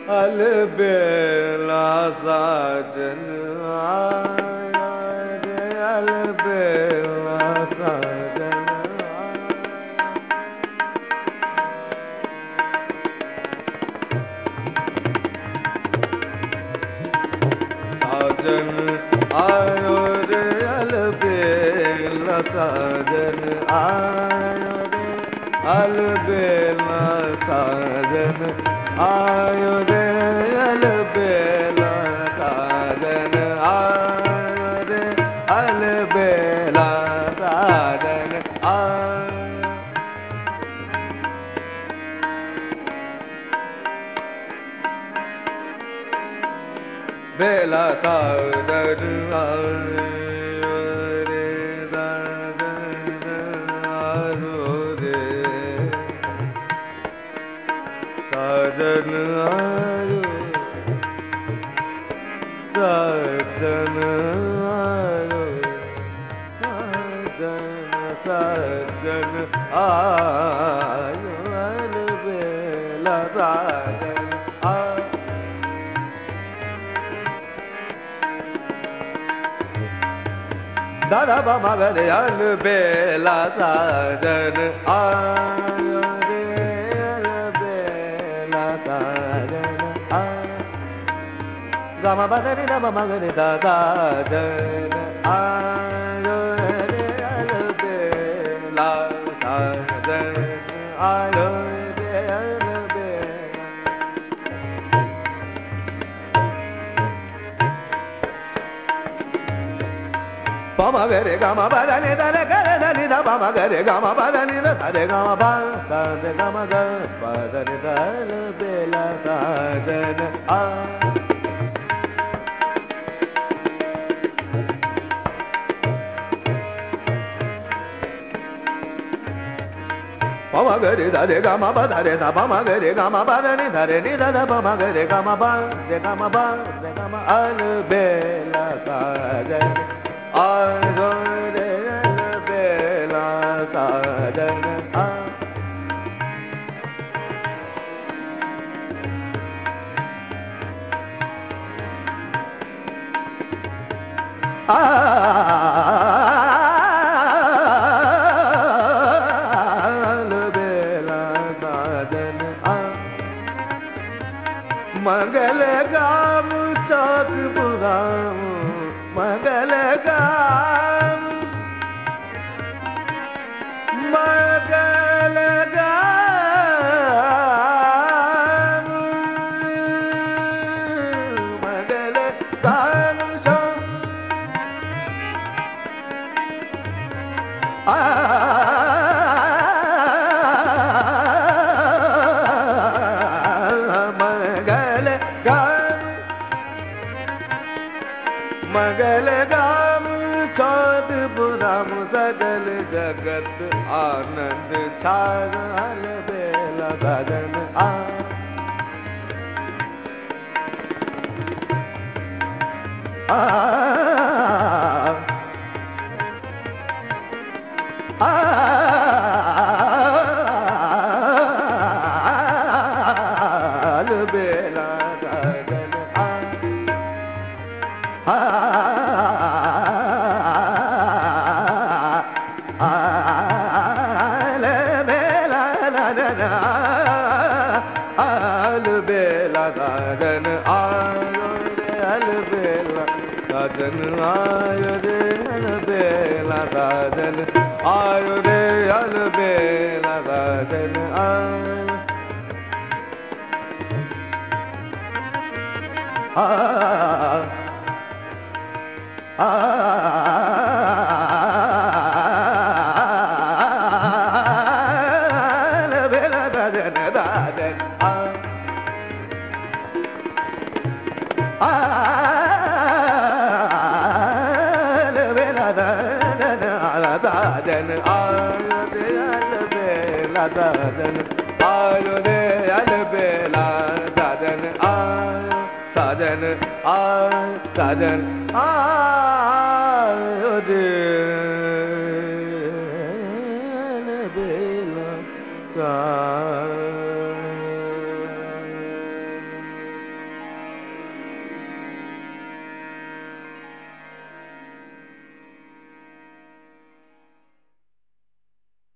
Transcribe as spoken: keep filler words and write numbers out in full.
अलबेला साजन आया रे, अलबेला साजन साजन आयो रे, अलबेला साजन आयो रे, अलबेला साजन आयो रे, अलबेला साजन आयो रे, अलबेला साजन आयो। बेला साजन आयो रे, साजन आयो रे, साजन आयो, साजन आयो, साजन साजन आयो, अलबेला साजन आयो। दादा बाबा रे, अलबेला साजन आयो रे, अलबेला साजन आयो। गामा बदरी दामा मगरे दादा जन आयो रे, अलबेला साजन आयो रे, अलबेला। बामा गरे गामा बदनी दरे गरे दनी दा बामा गरे गामा बदनी दरे गामा बा दरे गामा ग बदनी दरे बेला साजन आयो। Pama gare da re ga ma ba da re da ba ma gare ga ma ba da ni da re ni da da ba ma gare ga ma ba re ga ma ba re ga ma albela sajan ayo re albela sajan a मंगल गाम सात बुराम मंगल गाम मंगल गाम मंगल गाम आ मंगल गाम चौद बुराम सगल जगत आनंद छार अलबेला साजन आ अलबेला साजन आ अलबेला साजन आयो रे, अलबेला साजन आयो रे, अलबेला साजन आयो रे, अलबेला साजन आयो। आ आ अलबेला साजन साजन आ अलबेला साजन साजन आयो रे, अलबेला साजन